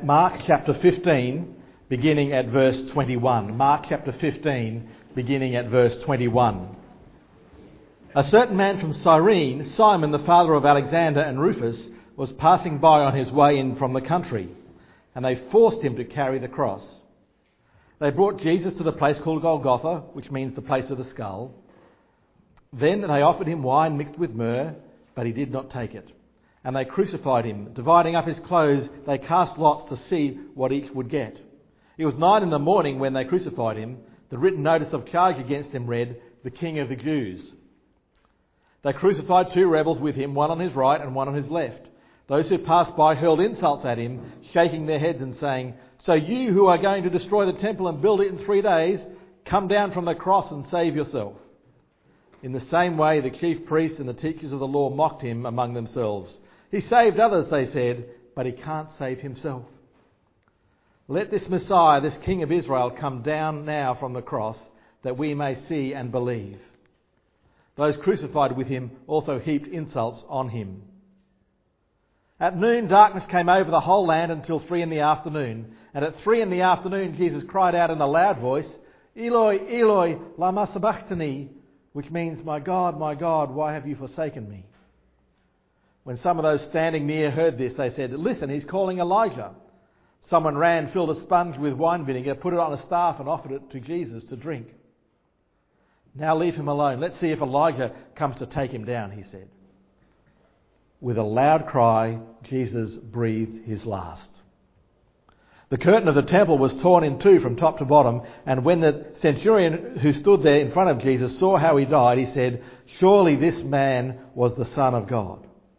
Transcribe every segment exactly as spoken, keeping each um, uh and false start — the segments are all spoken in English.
at Mark chapter fifteen, beginning at verse twenty-one. Mark chapter fifteen, beginning at verse twenty-one. A certain man from Cyrene, Simon, the father of Alexander and Rufus, was passing by on his way in from the country, and they forced him to carry the cross. They brought Jesus to the place called Golgotha, which means the place of the skull. Then they offered him wine mixed with myrrh, but he did not take it. And they crucified him. Dividing up his clothes, they cast lots to see what each would get. It was nine in the morning when they crucified him. The written notice of charge against him read, "The King of the Jews." They crucified two rebels with him, one on his right and one on his left. Those who passed by hurled insults at him, shaking their heads and saying, "So you who are going to destroy the temple and build it in three days, come down from the cross and save yourself." In the same way, the chief priests and the teachers of the law mocked him among themselves. "He saved others," they said, "but he can't save himself. Let this Messiah, this King of Israel, come down now from the cross, that we may see and believe." Those crucified with him also heaped insults on him. At noon, darkness came over the whole land until three in the afternoon. And at three in the afternoon, Jesus cried out in a loud voice, "Eloi, Eloi, lama sabachthani," which means, "My God, my God, why have you forsaken me?" When some of those standing near heard this, they said, "Listen, he's calling Elijah." Someone ran, filled a sponge with wine vinegar, put it on a staff and offered it to Jesus to drink. "Now leave him alone. Let's see if Elijah comes to take him down," he said. With a loud cry, Jesus breathed his last. The curtain of the temple was torn in two from top to bottom, and when the centurion who stood there in front of Jesus saw how he died, he said, "Surely this man was the Son of God."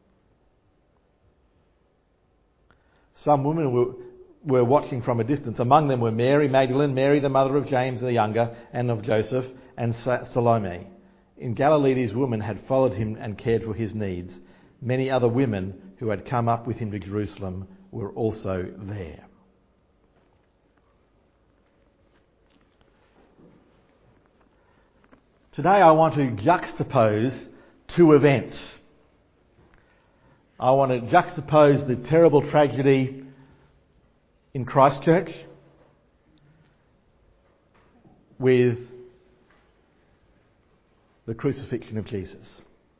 Some women were, were watching from a distance. Among them were Mary Magdalene, Mary the mother of James the younger and of Joseph, and Salome. In Galilee these women had followed him and cared for his needs. Many other women who had come up with him to Jerusalem were also there. Today I want to juxtapose two events. I want to juxtapose the terrible tragedy in Christchurch with the crucifixion of Jesus.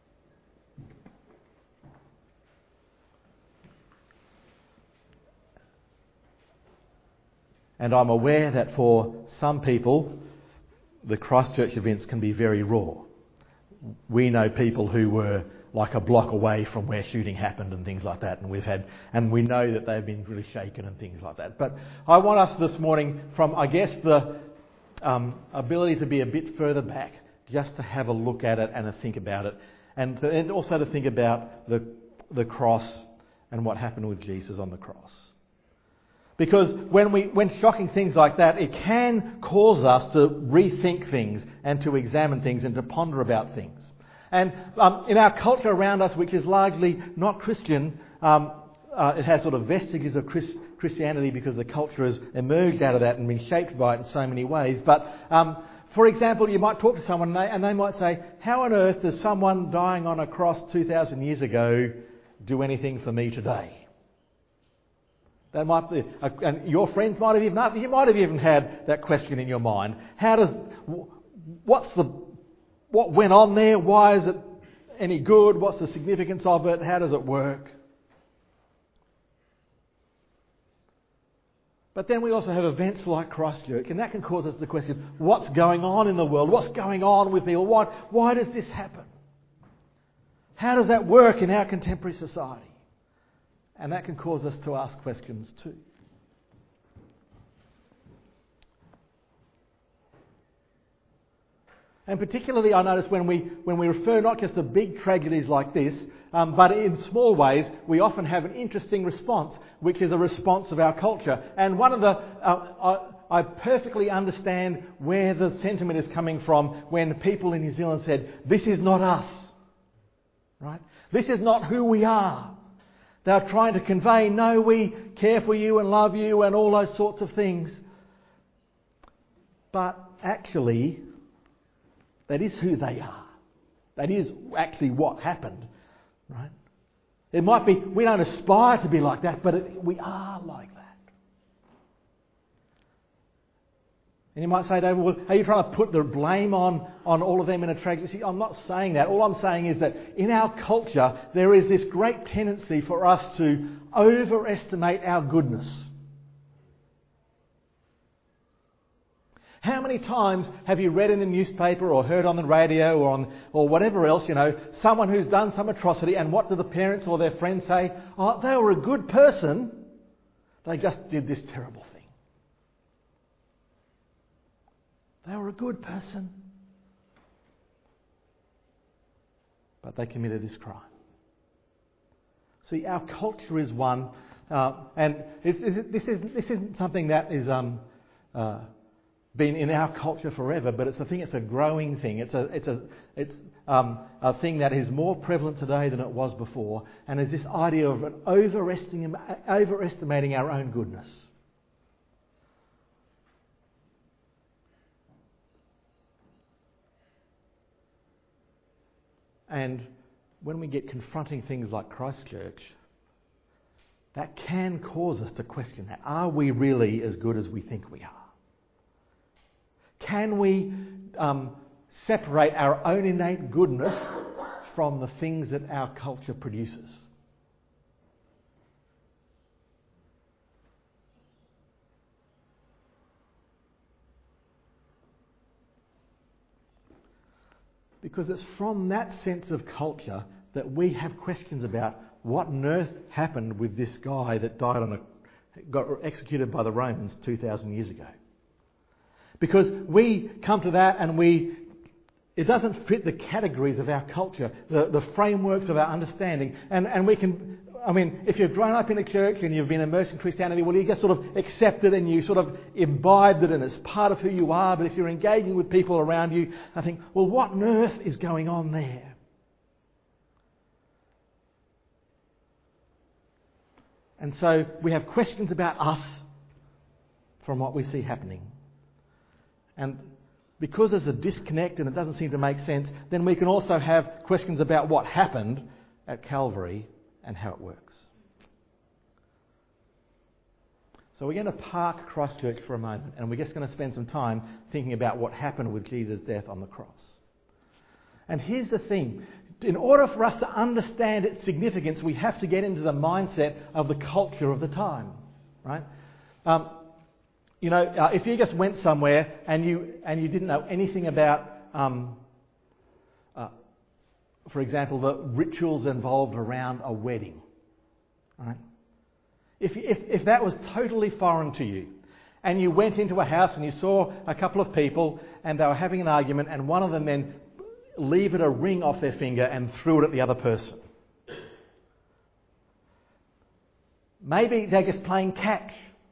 And I'm aware that for some people, the Christchurch events can be very raw. We know people who were like a block away from where shooting happened and things like that, and we've had, and we know that they've been really shaken and things like that. But I want us this morning, from I guess the um, ability to be a bit further back, just to have a look at it and to think about it, and, to, and also to think about the the cross and what happened with Jesus on the cross. Because when we, when shocking things like that, it can cause us to rethink things and to examine things and to ponder about things. And um, in our culture around us, which is largely not Christian, um, uh, it has sort of vestiges of Chris, Christianity because the culture has emerged out of that and been shaped by it in so many ways. But um, for example, you might talk to someone and they, and they might say, "How on earth does someone dying on a cross two thousand years ago do anything for me today?" That might be, and your friends might have even asked, you might have even had that question in your mind. How does, what's the, what went on there? Why is it any good? What's the significance of it? How does it work? But then we also have events like Christchurch, and that can cause us to question, what's going on in the world? What's going on with people? Why, why does this happen? How does that work in our contemporary society? And that can cause us to ask questions too. And particularly I notice when we when we refer not just to big tragedies like this, um, but in small ways, we often have an interesting response, which is a response of our culture. And one of the... Uh, I, I perfectly understand where the sentiment is coming from when people in New Zealand said, "This is not us." Right? This is not who we are. They're trying to convey, no, we care for you and love you and all those sorts of things. But actually, that is who they are. That is actually what happened, right? It might be, we don't aspire to be like that, but it, we are like that. And you might say, David, well, are you trying to put the blame on, on all of them in a tragedy? See, I'm not saying that. All I'm saying is that in our culture, there is this great tendency for us to overestimate our goodness. How many times have you read in the newspaper or heard on the radio or on or whatever else, you know, someone who's done some atrocity, and what do the parents or their friends say? Oh, they were a good person. They just did this terrible thing. They were a good person, but they committed this crime. See, our culture is one, uh, and it's, it's, this, is, this isn't something that is um, uh, been in our culture forever, but it's a thing. It's a growing thing. It's a it's a it's um, a thing that is more prevalent today than it was before, and is this idea of an overestimating overestimating our own goodness. And when we get confronting things like Christchurch, that can cause us to question that. Are we really as good as we think we are? Can we um, separate our own innate goodness from the things that our culture produces? Because it's from that sense of culture that we have questions about what on earth happened with this guy that died on a, got executed by the Romans two thousand years ago. Because we come to that and we, it doesn't fit the categories of our culture, the, the frameworks of our understanding. And, and we can, I mean, if you've grown up in a church and you've been immersed in Christianity, well, you just sort of accept it and you sort of imbibe it and it's part of who you are. But if you're engaging with people around you, I think, well, what on earth is going on there? And so we have questions about us from what we see happening. And because there's a disconnect and it doesn't seem to make sense, then we can also have questions about what happened at Calvary and how it works. So we're going to park Christchurch for a moment, and we're just going to spend some time thinking about what happened with Jesus' death on the cross. And here's the thing. In order for us to understand its significance, we have to get into the mindset of the culture of the time, right? Um, you know, uh, if you just went somewhere and you and you didn't know anything about, um, uh, for example, the rituals involved around a wedding, right? If, if if that was totally foreign to you, and you went into a house and you saw a couple of people and they were having an argument, and one of them then levered a ring off their finger and threw it at the other person. Maybe they're just playing catch.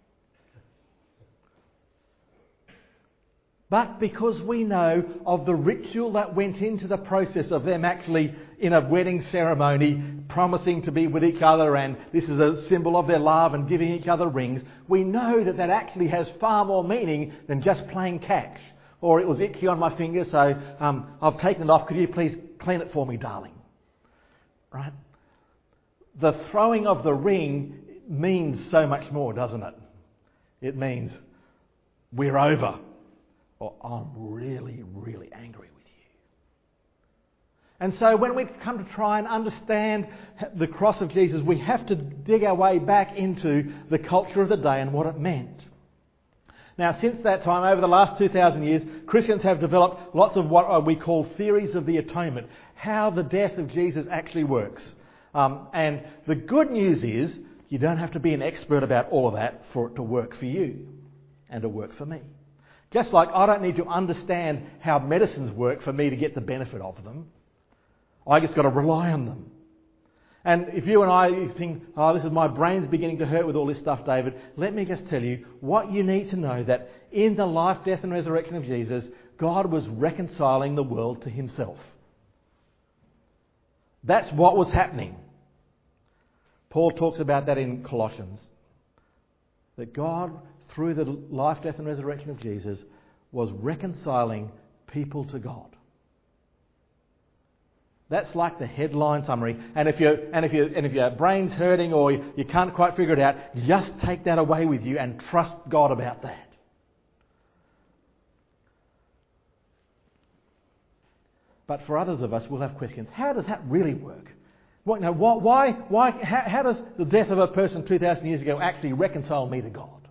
But because we know of the ritual that went into the process of them actually in a wedding ceremony promising to be with each other, and this is a symbol of their love and giving each other rings, we know that that actually has far more meaning than just playing catch. Or it was itchy on my finger, so um, I've taken it off. Could you please clean it for me, darling? Right? The throwing of the ring means so much more, doesn't it? It means we're over. Or I'm really, really angry with you. And so when we come to try and understand the cross of Jesus, we have to dig our way back into the culture of the day and what it meant. Now, since that time, over the last two thousand years, Christians have developed lots of what we call theories of the atonement, how the death of Jesus actually works. Um, and the good news is you don't have to be an expert about all of that for it to work for you and to work for me. Just like I don't need to understand how medicines work for me to get the benefit of them. I just got to rely on them. And if you and I think, oh, this is my brain's beginning to hurt with all this stuff, David, let me just tell you what you need to know, that in the life, death and resurrection of Jesus, God was reconciling the world to himself. That's what was happening. Paul talks about that in Colossians. That God, through the life, death and resurrection of Jesus, was reconciling people to God. That's like the headline summary. And if you and if you and if your brain's hurting or you, you can't quite figure it out, just take that away with you and trust God about that. But for others of us, we'll have questions. How does that really work? What, you know, why, why, how, how does the death of a person two thousand years ago actually reconcile me to God?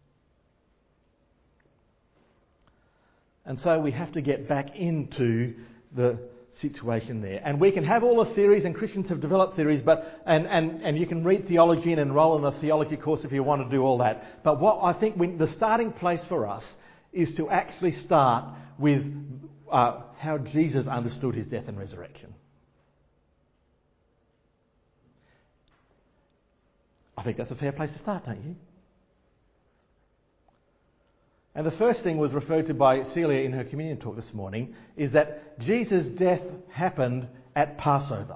And so we have to get back into the situation there. And we can have all the theories, and Christians have developed theories, but and, and, and you can read theology and enroll in a theology course if you want to do all that. But what I think we, the starting place for us is to actually start with uh, how Jesus understood his death and resurrection. I think that's a fair place to start, don't you? And the first thing was referred to by Celia in her communion talk this morning, is that Jesus' death happened at Passover.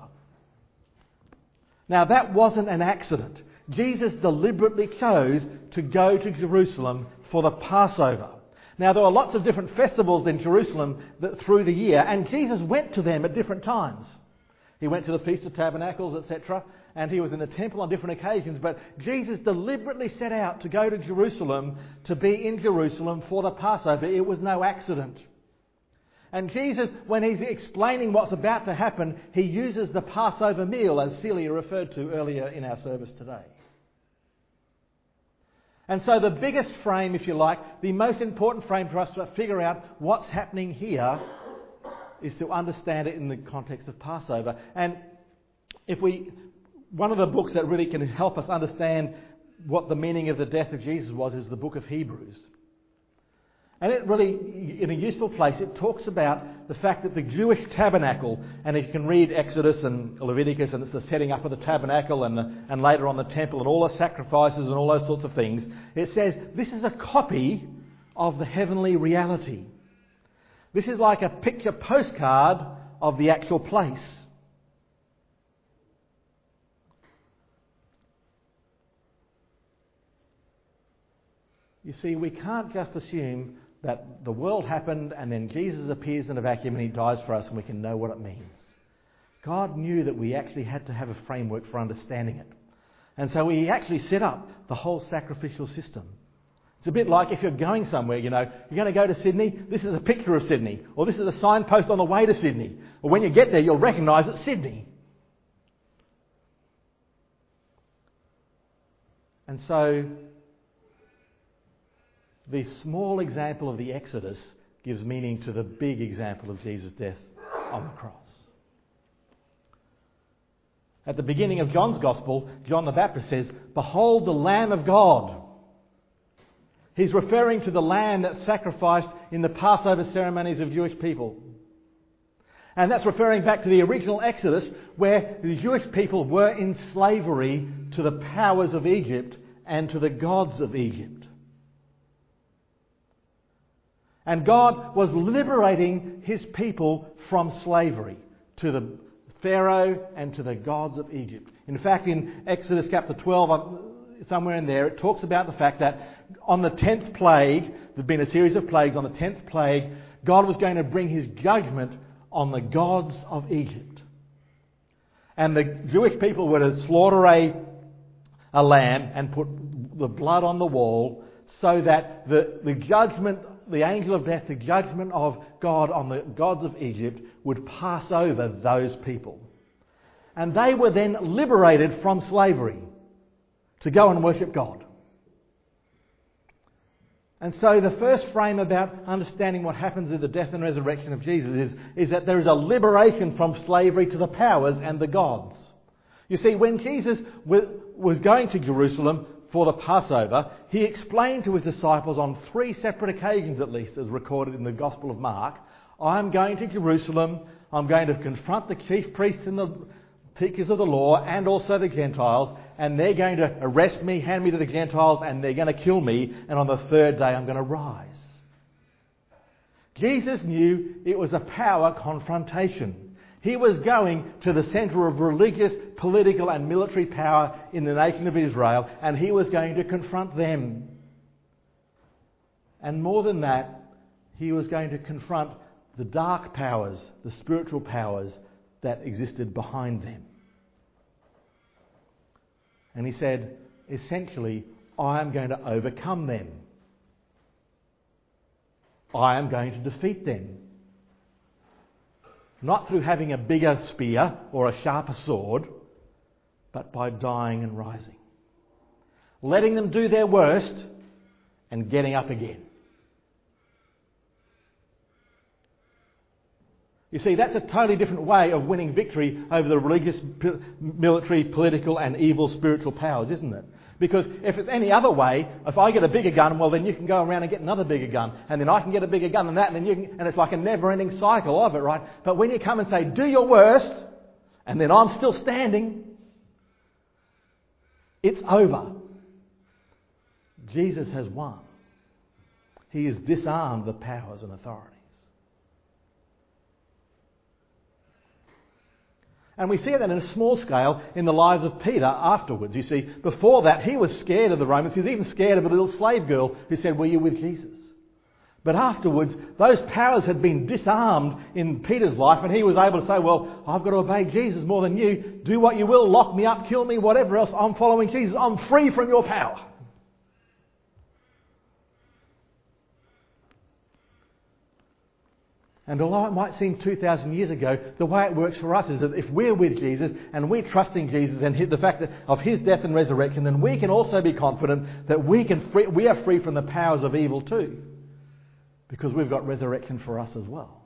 Now that wasn't an accident. Jesus deliberately chose to go to Jerusalem for the Passover. Now there were lots of different festivals in Jerusalem that, through the year, and Jesus went to them at different times. He went to the Feast of Tabernacles, et cetera, and he was in the temple on different occasions. But Jesus deliberately set out to go to Jerusalem, to be in Jerusalem for the Passover. It was no accident. And Jesus, when he's explaining what's about to happen, he uses the Passover meal, as Celia referred to earlier in our service today. And so the biggest frame, if you like, the most important frame for us to figure out what's happening here is to understand it in the context of Passover. And if we, one of the books that really can help us understand what the meaning of the death of Jesus was is the book of Hebrews. And it really, in a useful place, it talks about the fact that the Jewish tabernacle, and if you can read Exodus and Leviticus, and it's the setting up of the tabernacle and, the, and later on the temple and all the sacrifices and all those sorts of things, it says this is a copy of the heavenly reality. This is like a picture postcard of the actual place. You see, we can't just assume that the world happened and then Jesus appears in a vacuum and he dies for us and we can know what it means. God knew that we actually had to have a framework for understanding it. And so he actually set up the whole sacrificial system. It's a bit like if you're going somewhere, you know, you're going to go to Sydney, this is a picture of Sydney, or this is a signpost on the way to Sydney. Or when you get there, you'll recognise it's Sydney. And so the small example of the Exodus gives meaning to the big example of Jesus' death on the cross. At the beginning of John's Gospel, John the Baptist says, "Behold the Lamb of God." He's referring to the lamb that's sacrificed in the Passover ceremonies of Jewish people. And that's referring back to the original Exodus, where the Jewish people were in slavery to the powers of Egypt and to the gods of Egypt. And God was liberating his people from slavery to the Pharaoh and to the gods of Egypt. In fact, in Exodus chapter twelve, somewhere in there, it talks about the fact that on the tenth plague, there'd been a series of plagues, on the tenth plague, God was going to bring his judgment on the gods of Egypt. And the Jewish people were to slaughter a, a lamb and put the blood on the wall so that the, the judgment, the angel of death, the judgment of God on the gods of Egypt would pass over those people. And they were then liberated from slavery to go and worship God. And so the first frame about understanding what happens in the death and resurrection of Jesus is, is that there is a liberation from slavery to the powers and the gods. You see, when Jesus was going to Jerusalem for the Passover, he explained to his disciples on three separate occasions at least, as recorded in the Gospel of Mark, I'm going to Jerusalem, I'm going to confront the chief priests and the teachers of the law and also the Gentiles, and they're going to arrest me, hand me to the Gentiles, and they're going to kill me, and on the third day I'm going to rise. Jesus knew it was a power confrontation. He was going to the centre of religious, political and military power in the nation of Israel, and he was going to confront them. And more than that, he was going to confront the dark powers, the spiritual powers that existed behind them. And he said, essentially, I am going to overcome them. I am going to defeat them. Not through having a bigger spear or a sharper sword, but by dying and rising. Letting them do their worst and getting up again. You see, that's a totally different way of winning victory over the religious, military, political and evil spiritual powers, isn't it? Because if it's any other way, if I get a bigger gun, well then you can go around and get another bigger gun, and then I can get a bigger gun than that, and then you can, and it's like a never-ending cycle of it, right? But when you come and say, do your worst, and then I'm still standing, it's over. Jesus has won. He has disarmed the powers and authorities. And we see that in a small scale in the lives of Peter afterwards. You see, before that, he was scared of the Romans. He was even scared of a little slave girl who said, were you with Jesus? But afterwards, those powers had been disarmed in Peter's life, and he was able to say, well, I've got to obey Jesus more than you. Do what you will, lock me up, kill me, whatever else. I'm following Jesus. I'm free from your power. And although it might seem two thousand years ago, the way it works for us is that if we're with Jesus and we're trusting Jesus and the fact that of His death and resurrection, then we can also be confident that we can free, we are free from the powers of evil too, because we've got resurrection for us as well.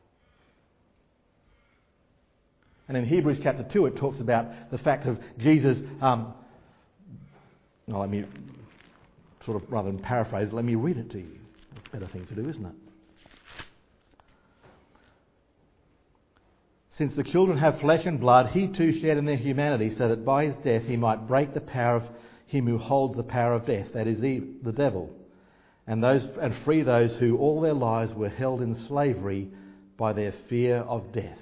And in Hebrews chapter two, it talks about the fact of Jesus. Um, no, let me sort of rather than paraphrase, let me read it to you. That's a better thing to do, isn't it? Since the children have flesh and blood, he too shared in their humanity, so that by his death he might break the power of him who holds the power of death, that is the devil, and those and free those who all their lives were held in slavery by their fear of death.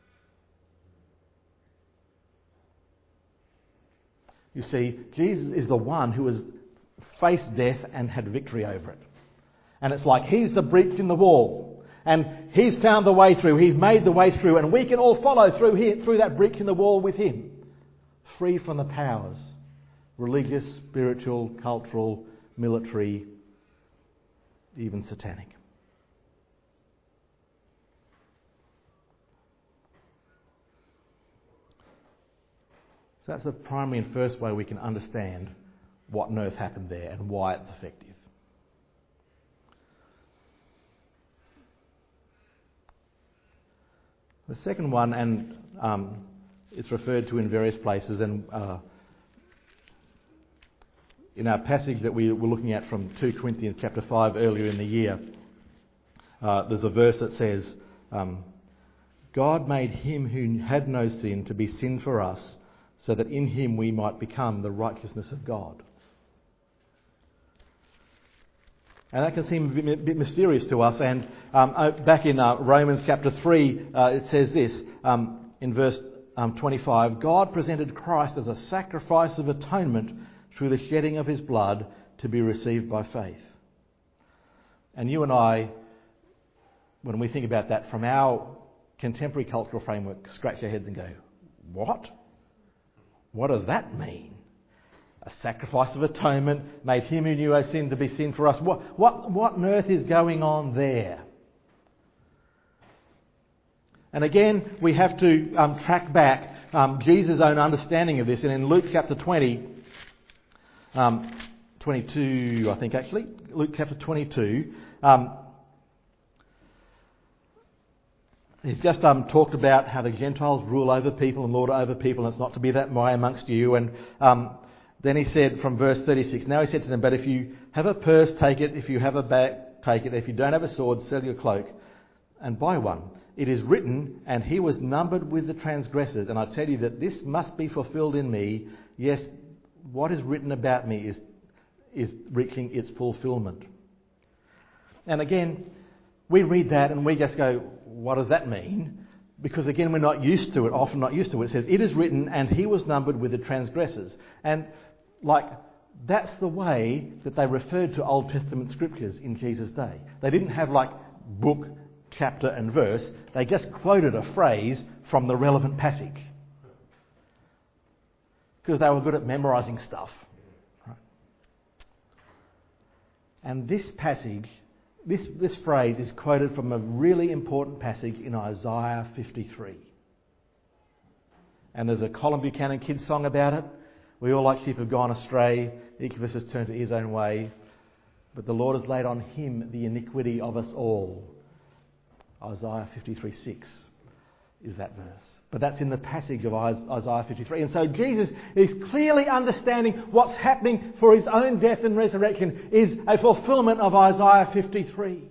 You see, Jesus is the one who has faced death and had victory over it. And it's like he's the breach in the wall. And he's found the way through. He's made the way through. And we can all follow through here, through that breach in the wall with him. Free from the powers. Religious, spiritual, cultural, military, even satanic. So that's the primary and first way we can understand what on earth happened there and why it's effective. The second one, and um, it's referred to in various places, and uh, in our passage that we were looking at from two Corinthians chapter five earlier in the year, uh, there's a verse that says, um, God made him who had no sin to be sin for us, so that in him we might become the righteousness of God. And that can seem a bit mysterious to us. And um, back in uh, Romans chapter three, uh, it says this, um, in verse um, twenty-five, God presented Christ as a sacrifice of atonement through the shedding of his blood to be received by faith. And you and I, when we think about that from our contemporary cultural framework, scratch our heads and go, what? What does that mean? A sacrifice of atonement, made him who knew our sin to be sin for us. What, what, what on earth is going on there? And again, we have to um, track back um, Jesus' own understanding of this. And in Luke chapter twenty, um, twenty-two, I think actually, Luke chapter twenty-two, um, he's just um, talked about how the Gentiles rule over people and lord over people, and it's not to be that way amongst you. And um, Then he said from verse thirty-six, now he said to them, but if you have a purse, take it. If you have a bag, take it. If you don't have a sword, sell your cloak and buy one. It is written, and he was numbered with the transgressors. And I tell you that this must be fulfilled in me. Yes, what is written about me is, is reaching its fulfillment. And again, we read that and we just go, what does that mean? Because again, we're not used to it, often not used to it. It says, it is written, and he was numbered with the transgressors. And like, that's the way that they referred to Old Testament scriptures in Jesus' day. They didn't have like book, chapter and verse. They just quoted a phrase from the relevant passage. Because they were good at memorising stuff. Right? And this passage this, this phrase is quoted from a really important passage in Isaiah fifty-three. And there's a Colin Buchanan kids song about it. We all like sheep have gone astray. Each of us has turned to his own way. But the Lord has laid on him the iniquity of us all. Isaiah fifty-three six is that verse. But that's in the passage of Isaiah fifty-three. And so Jesus is clearly understanding what's happening for his own death and resurrection is a fulfillment of Isaiah fifty-three.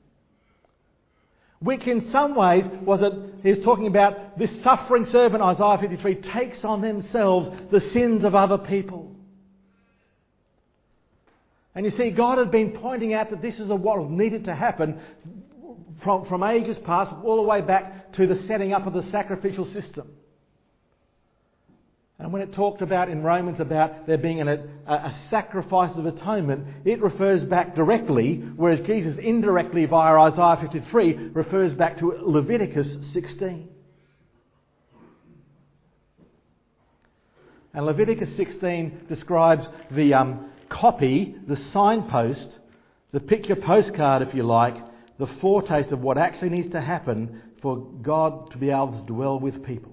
Which in some ways was it, he's talking about this suffering servant, Isaiah fifty-three, takes on themselves the sins of other people. And you see, God had been pointing out that this is what needed to happen from, from ages past, all the way back to the setting up of the sacrificial system. And when it talked about in Romans about there being an, a, a sacrifice of atonement, it refers back directly, whereas Jesus indirectly via Isaiah fifty-three refers back to Leviticus sixteen. And Leviticus sixteen describes the um, copy, the signpost, the picture postcard, if you like, the foretaste of what actually needs to happen for God to be able to dwell with people.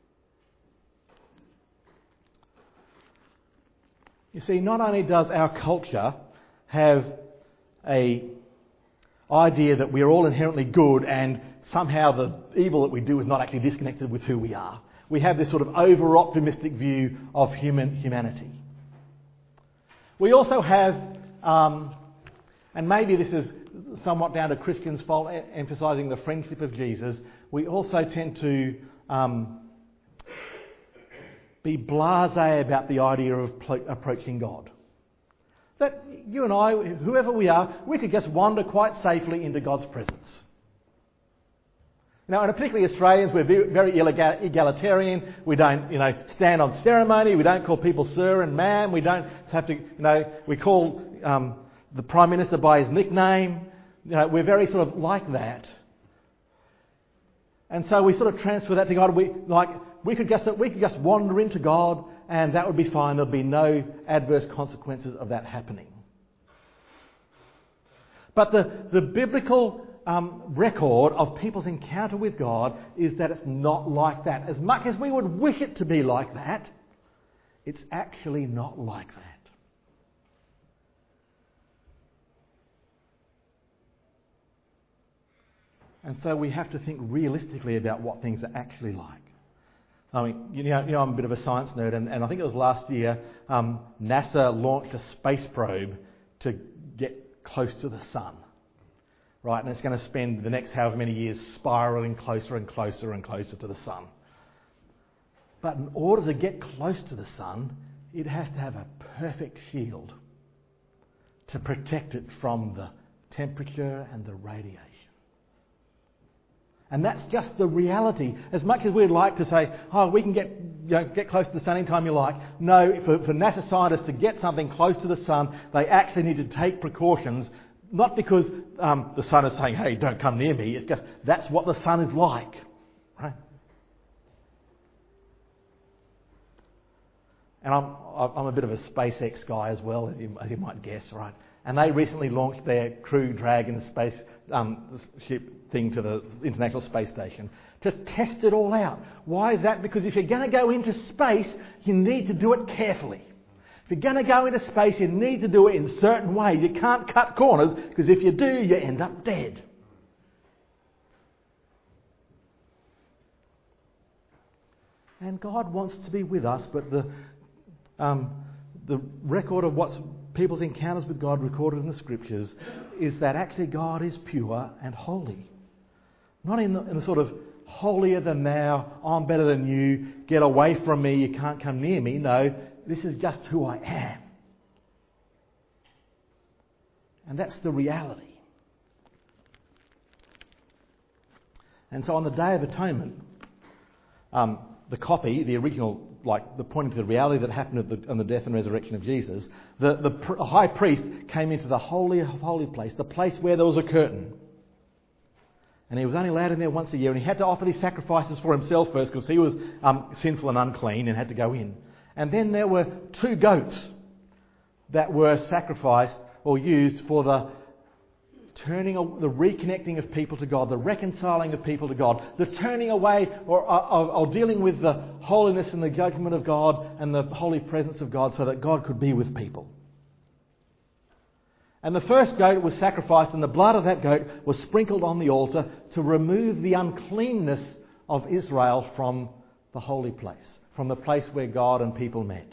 You see, not only does our culture have a idea that we're all inherently good and somehow the evil that we do is not actually disconnected with who we are. We have this sort of over-optimistic view of human humanity. We also have, um, and maybe this is somewhat down to Christians' fault, emphasising the friendship of Jesus, we also tend to um, be blasé about the idea of pl- approaching God. That you and I, whoever we are, we could just wander quite safely into God's presence. Now, and particularly Australians, we're very egalitarian. We don't, you know, stand on ceremony. We don't call people sir and ma'am. We don't have to, you know, we call um, the Prime Minister by his nickname. You know, we're very sort of like that. And so we sort of transfer that to God. We like we could just we could just wander into God, and that would be fine. There'll be no adverse consequences of that happening. But the the biblical Um, record of people's encounter with God is that it's not like that. As much as we would wish it to be like that, it's actually not like that. And so we have to think realistically about what things are actually like. I mean, you know, you know I'm a bit of a science nerd, and, and I think it was last year um, NASA launched a space probe to get close to the sun. Right, and it's going to spend the next however many years spiralling closer and closer and closer to the sun. But in order to get close to the sun, it has to have a perfect shield to protect it from the temperature and the radiation. And that's just the reality. As much as we'd like to say, oh, we can get you know, get close to the sun anytime you like. No, for, for NASA scientists to get something close to the sun, they actually need to take precautions. Not because um, the sun is saying, hey, don't come near me. It's just that's what the sun is like. Right? And I'm, I'm a bit of a SpaceX guy as well, as you, as you might guess, right? And they recently launched their Crew Dragon space um, ship thing to the International Space Station to test it all out. Why is that? Because if you're going to go into space, you need to do it carefully. If you're going to go into space, you need to do it in certain ways. You can't cut corners, because if you do, you end up dead. And God wants to be with us, but the um, the record of what's people's encounters with God recorded in the Scriptures is that actually God is pure and holy. Not in the, in the sort of holier than thou, I'm better than you, get away from me, you can't come near me. No. This is just who I am. And that's the reality. And so on the Day of Atonement, um, the copy, the original, like the pointing to the reality that happened at the, on the death and resurrection of Jesus, the, the pr- high priest came into the holy of holy place, the place where there was a curtain. And he was only allowed in there once a year, and he had to offer these sacrifices for himself first, because he was um, sinful and unclean and had to go in. And then there were two goats that were sacrificed or used for the turning, the reconnecting of people to God, the reconciling of people to God, the turning away or, or, or dealing with the holiness and the judgment of God and the holy presence of God so that God could be with people. And the first goat was sacrificed, and the blood of that goat was sprinkled on the altar to remove the uncleanness of Israel from the holy place, from the place where God and people met.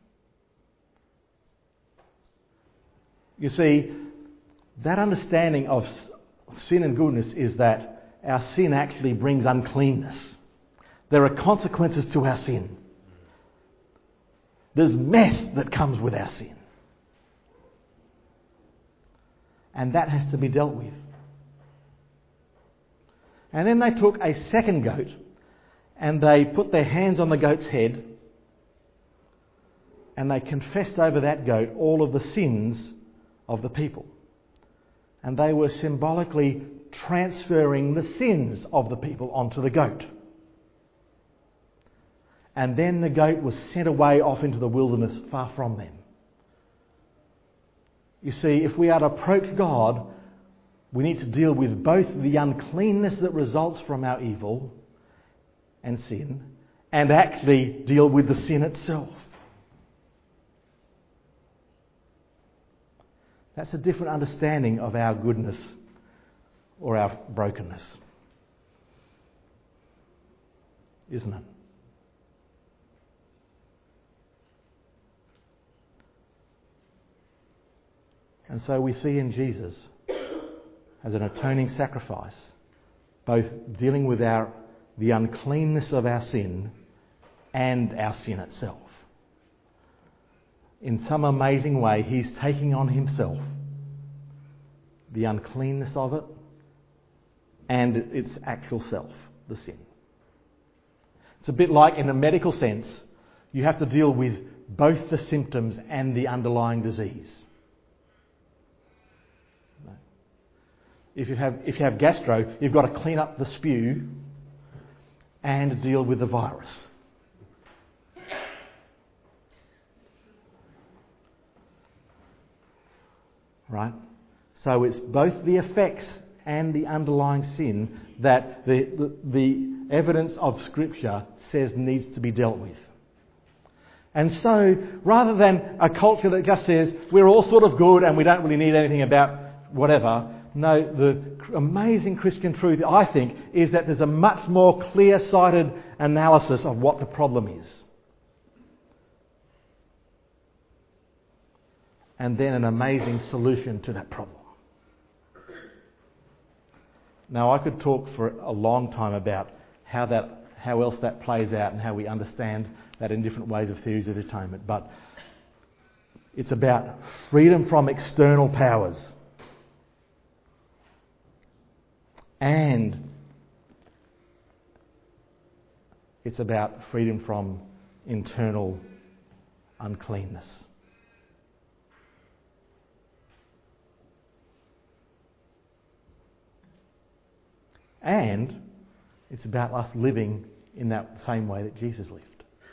You see, that understanding of sin and goodness is that our sin actually brings uncleanness. There are consequences to our sin. There's mess that comes with our sin. And that has to be dealt with. And then they took a second goat and they put their hands on the goat's head and they confessed over that goat all of the sins of the people. And they were symbolically transferring the sins of the people onto the goat. And then the goat was sent away off into the wilderness far from them. You see, if we are to approach God, we need to deal with both the uncleanness that results from our evil and sin, and actually deal with the sin itself. That's a different understanding of our goodness or our brokenness, isn't it? And so we see in Jesus, as an atoning sacrifice, both dealing with our the uncleanness of our sin and our sin itself. In some amazing way, he's taking on himself the uncleanness of it and its actual self, the sin. It's a bit like, in a medical sense, you have to deal with both the symptoms and the underlying disease. If you have if you have gastro, you've got to clean up the spew and deal with the virus. Right? So it's both the effects and the underlying sin that the, the, the evidence of Scripture says needs to be dealt with. And so, rather than a culture that just says, we're all sort of good and we don't really need anything about whatever, no, the amazing Christian truth, I think, is that there's a much more clear-sighted analysis of what the problem is. And then an amazing solution to that problem. Now, I could talk for a long time about how that, how else that plays out and how we understand that in different ways of theories of atonement, but it's about freedom from external powers. And it's about freedom from internal uncleanness. And it's about us living in that same way that Jesus lived.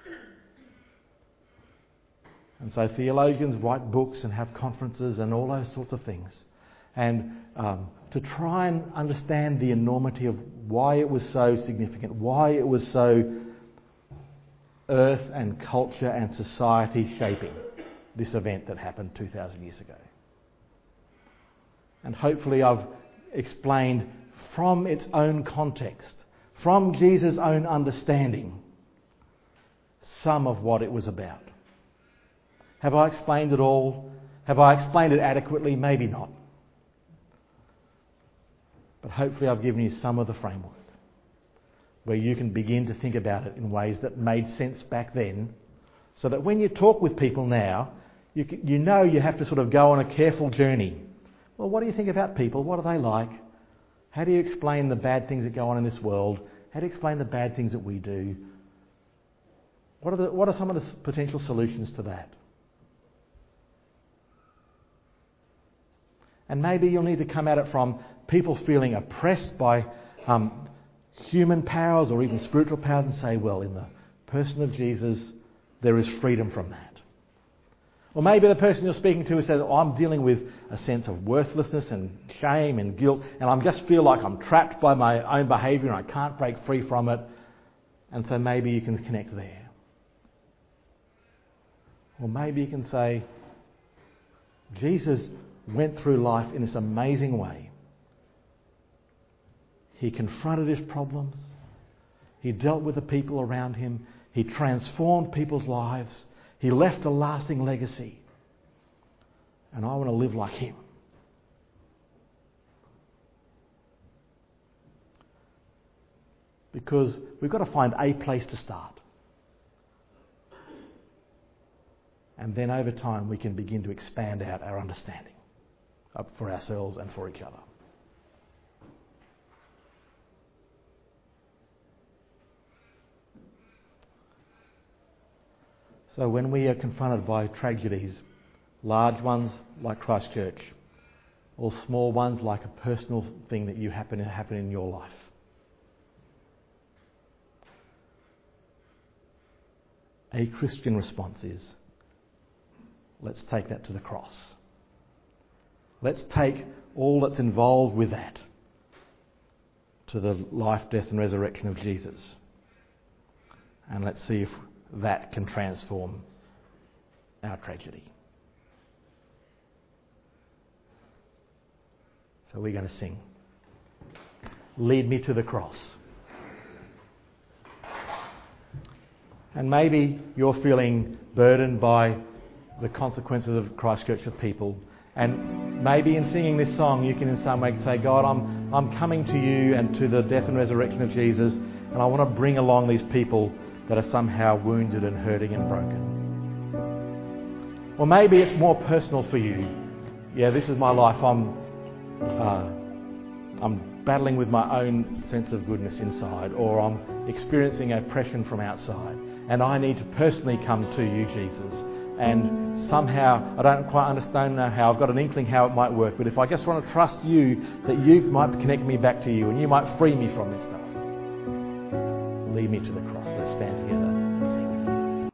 And so theologians write books and have conferences and all those sorts of things. And um, to try and understand the enormity of why it was so significant, why it was so earth and culture and society shaping this event that happened two thousand years ago. And hopefully I've explained from its own context, from Jesus' own understanding, some of what it was about. Have I explained it all? Have I explained it adequately? Maybe not. But hopefully I've given you some of the framework where you can begin to think about it in ways that made sense back then, so that when you talk with people now, you, you know you have to sort of go on a careful journey. Well, what do you think about people? What are they like? How do you explain the bad things that go on in this world? How do you explain the bad things that we do? What are, the, what are some of the potential solutions to that? And maybe you'll need to come at it from people feeling oppressed by um, human powers or even spiritual powers and say, well, in the person of Jesus, there is freedom from that. Or maybe the person you're speaking to says, oh, I'm dealing with a sense of worthlessness and shame and guilt, and I just feel like I'm trapped by my own behaviour and I can't break free from it. And so maybe you can connect there. Or maybe you can say, Jesus went through life in this amazing way. He confronted his problems. He dealt with the people around him. He transformed people's lives. He left a lasting legacy. And I want to live like him. Because we've got to find a place to start. And then over time we can begin to expand out our understanding for ourselves and for each other. So when we are confronted by tragedies, large ones like Christchurch, or small ones like a personal thing that you happen to happen in your life, a Christian response is, let's take that to the cross. Let's take all that's involved with that to the life, death and resurrection of Jesus. And let's see if that can transform our tragedy. So we're going to sing, Lead Me to the Cross. And maybe you're feeling burdened by the consequences of Christchurch of people. And maybe in singing this song, you can in some way say, God, I'm, I'm coming to you and to the death and resurrection of Jesus, and I want to bring along these people that are somehow wounded and hurting and broken. Or maybe it's more personal for you. Yeah, this is my life. I'm, uh, I'm battling with my own sense of goodness inside, or I'm experiencing oppression from outside, and I need to personally come to you, Jesus. And somehow, I don't quite understand how, I've got an inkling how it might work, but if I just want to trust you, that you might connect me back to you and you might free me from this stuff. Lead me to the cross. Let's stand together.